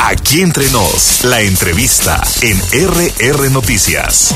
Aquí entre nos, la entrevista en RR Noticias.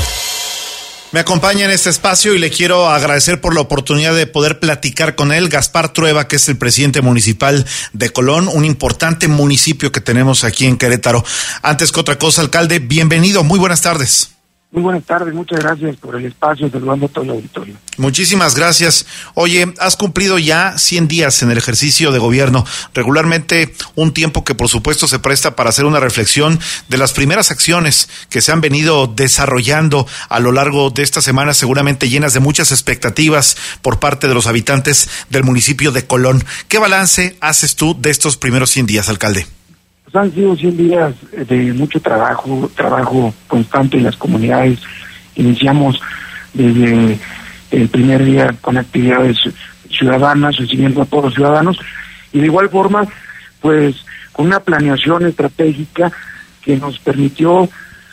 Me acompaña en este espacio y le quiero agradecer por la oportunidad de poder platicar con él, Gaspar Trueba, que es el presidente municipal de Colón, un importante municipio que tenemos aquí en Querétaro. Antes que otra cosa, alcalde, bienvenido, muy buenas tardes. Muy buenas tardes, muchas gracias por el espacio, saludando a todo el auditorio. Muchísimas gracias. Oye, has cumplido ya 100 días en el ejercicio de gobierno, regularmente un tiempo que por supuesto se presta para hacer una reflexión de las primeras acciones que se han venido desarrollando a lo largo de estas semanas, seguramente llenas de muchas expectativas por parte de los habitantes del municipio de Colón. ¿Qué balance haces tú de estos primeros 100 días, alcalde? Pues han sido 100 días de mucho trabajo constante en las comunidades. Iniciamos desde el primer día con actividades ciudadanas, recibiendo a todos los ciudadanos, y de igual forma, pues, con una planeación estratégica que nos permitió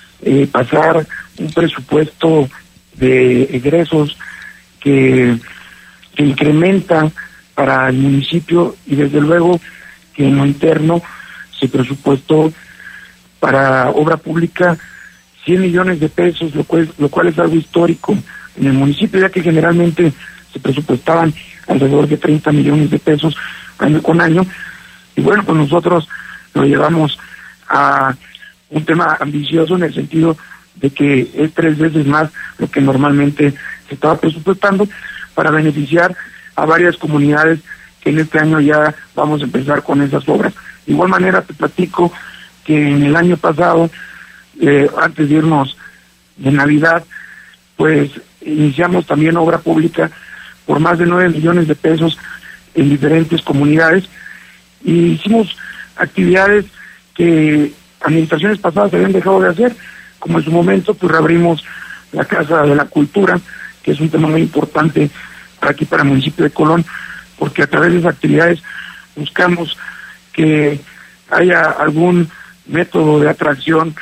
pasar un presupuesto de egresos que incrementa para el municipio, y desde luego que en lo interno se presupuestó para obra pública 100 millones de pesos, lo cual es algo histórico en el municipio, ya que generalmente se presupuestaban alrededor de 30 millones de pesos año con año. Y bueno, pues nosotros lo llevamos a un tema ambicioso en el sentido de que es 3 veces más lo que normalmente se estaba presupuestando, para beneficiar a varias comunidades que en este año ya vamos a empezar con esas obras. De igual manera te platico que en el año pasado, antes de irnos de Navidad, pues iniciamos también obra pública por más de 9 millones de pesos en diferentes comunidades, y hicimos actividades que administraciones pasadas habían dejado de hacer, como en su momento pues reabrimos la Casa de la Cultura, que es un tema muy importante para aquí, para el municipio de Colón, porque a través de esas actividades buscamos que haya algún método de atracción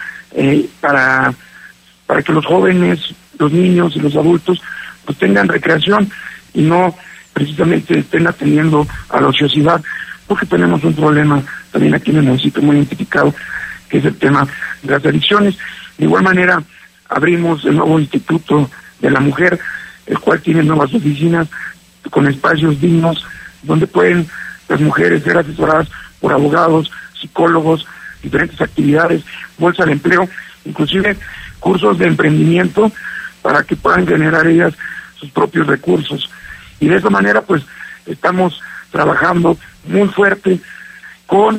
para que los jóvenes, los niños y los adultos pues tengan recreación y no precisamente estén atendiendo a la ociosidad, porque tenemos un problema también aquí en el municipio muy identificado, que es el tema de las adicciones. De igual manera, abrimos el nuevo Instituto de la Mujer, el cual tiene nuevas oficinas con espacios dignos, donde pueden las mujeres ser asesoradas por abogados, psicólogos, diferentes actividades, bolsa de empleo, inclusive cursos de emprendimiento para que puedan generar ellas sus propios recursos. Y de esa manera pues estamos trabajando muy fuerte con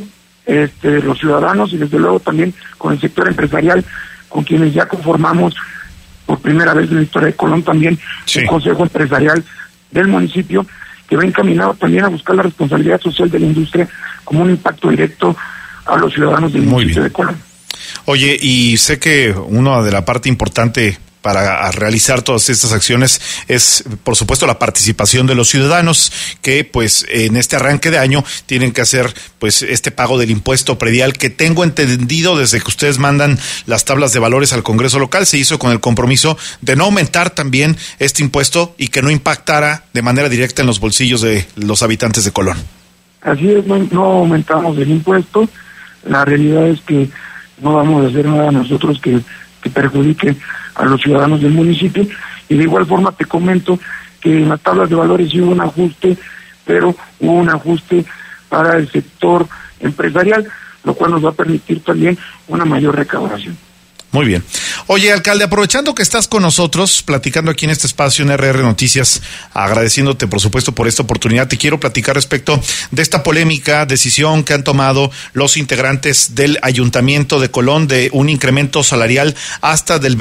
los ciudadanos, y desde luego también con el sector empresarial, con quienes ya conformamos por primera vez en la historia de Colón también un consejo empresarial del municipio, que va encaminado también a buscar la responsabilidad social de la industria como un impacto directo a los ciudadanos del municipio de Colón. Oye, y sé que una de la parte importante para realizar todas estas acciones es, por supuesto, la participación de los ciudadanos, que pues en este arranque de año tienen que hacer pues este pago del impuesto predial, que tengo entendido desde que ustedes mandan las tablas de valores al Congreso local, se hizo con el compromiso de no aumentar también este impuesto y que no impactara de manera directa en los bolsillos de los habitantes de Colón. Así es, no aumentamos el impuesto. La realidad es que no vamos a hacer nada nosotros que perjudique a los ciudadanos del municipio, y de igual forma te comento que en las tablas de valores sí hubo un ajuste, pero hubo un ajuste para el sector empresarial, lo cual nos va a permitir también una mayor recaudación. Muy bien. Oye, alcalde, aprovechando que estás con nosotros, platicando aquí en este espacio en RR Noticias, agradeciéndote, por supuesto, por esta oportunidad, te quiero platicar respecto de esta polémica decisión que han tomado los integrantes del Ayuntamiento de Colón de un incremento salarial hasta del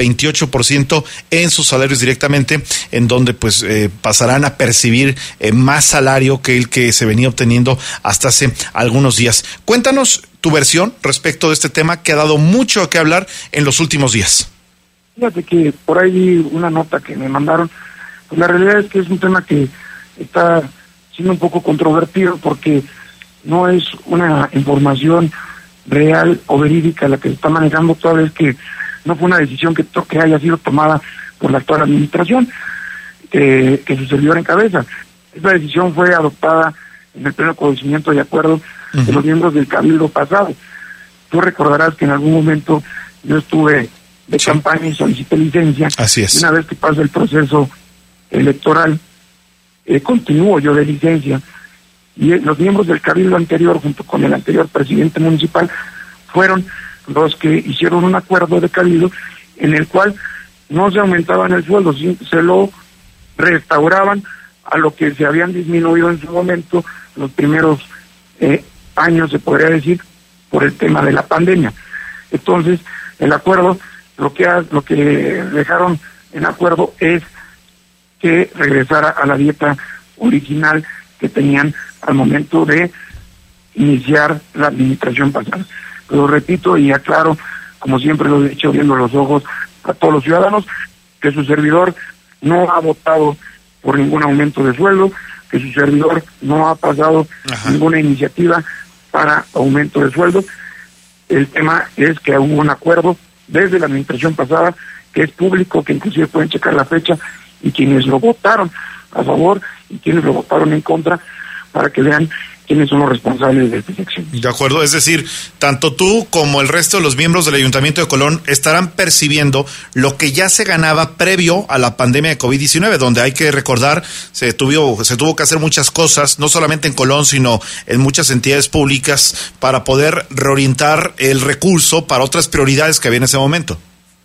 28% en sus salarios directamente, en donde pues pasarán a percibir más salario que el que se venía obteniendo hasta hace algunos días. Cuéntanos tu versión respecto de este tema, que ha dado mucho que hablar en los últimos días. Fíjate que por ahí vi una nota que me mandaron. Pues la realidad es que es un tema que está siendo un poco controvertido, porque no es una información real o verídica la que se está manejando, toda vez que no fue una decisión que haya sido tomada por la actual administración, que su servidor encabeza. Esta decisión fue adoptada en el pleno conocimiento y acuerdo de los miembros del Cabildo pasado. Tú recordarás que en algún momento yo estuve de campaña y solicité licencia. Así es. Y una vez que pasa el proceso electoral, continúo yo de licencia. Y los miembros del cabildo anterior, junto con el anterior presidente municipal, fueron los que hicieron un acuerdo de cabildo en el cual no se aumentaban el sueldo, se lo restauraban a lo que se habían disminuido en su momento los primeros años, se podría decir, por el tema de la pandemia. Entonces, el acuerdo, lo que dejaron en acuerdo es que regresara a la dieta original que tenían al momento de iniciar la administración pasada. Lo repito y aclaro, como siempre lo he dicho, viendo los ojos a todos los ciudadanos, que su servidor no ha votado por ningún aumento de sueldo, que su servidor no ha pasado ninguna iniciativa para aumento de sueldo. El tema es que hubo un acuerdo desde la administración pasada, que es público, que inclusive pueden checar la fecha, y quienes lo votaron a favor y quienes lo votaron en contra, para que vean quiénes son los responsables de esta sección. De acuerdo, es decir, tanto tú como el resto de los miembros del Ayuntamiento de Colón estarán percibiendo lo que ya se ganaba previo a la pandemia de COVID-19, donde hay que recordar, se tuvo que hacer muchas cosas, no solamente en Colón, sino en muchas entidades públicas, para poder reorientar el recurso para otras prioridades que había en ese momento.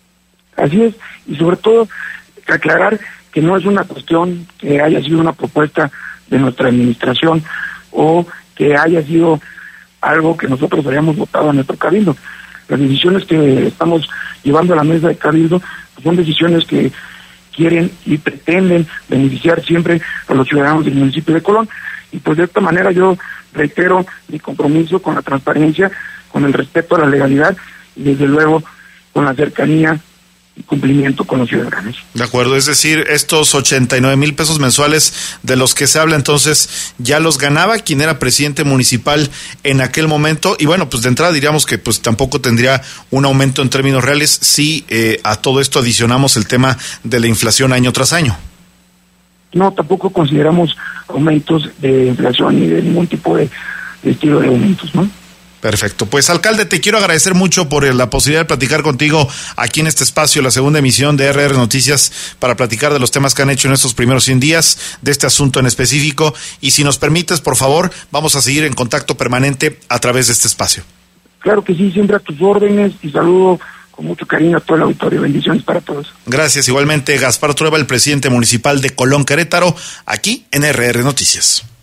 Así es, y sobre todo aclarar que no es una cuestión que haya sido una propuesta de nuestra administración o que haya sido algo que nosotros hayamos votado en nuestro cabildo. Las decisiones que estamos llevando a la mesa de cabildo son decisiones que quieren y pretenden beneficiar siempre a los ciudadanos del municipio de Colón, y pues de esta manera yo reitero mi compromiso con la transparencia, con el respeto a la legalidad y desde luego con la cercanía y cumplimiento con los ciudadanos. De acuerdo, es decir, estos 89,000 pesos mensuales de los que se habla entonces ya los ganaba quien era presidente municipal en aquel momento, y bueno, pues de entrada diríamos que pues tampoco tendría un aumento en términos reales si a todo esto adicionamos el tema de la inflación año tras año. No, tampoco consideramos aumentos de inflación ni de ningún tipo de estilo de aumentos, ¿no? Perfecto. Pues, alcalde, te quiero agradecer mucho por la posibilidad de platicar contigo aquí en este espacio, la segunda emisión de RR Noticias, para platicar de los temas que han hecho en estos primeros 100 días, de este asunto en específico. Y si nos permites, por favor, vamos a seguir en contacto permanente a través de este espacio. Claro que sí, siempre a tus órdenes, y saludo con mucho cariño a todo el auditorio. Bendiciones para todos. Gracias. Igualmente, Gaspar Trueba, el presidente municipal de Colón, Querétaro, aquí en RR Noticias.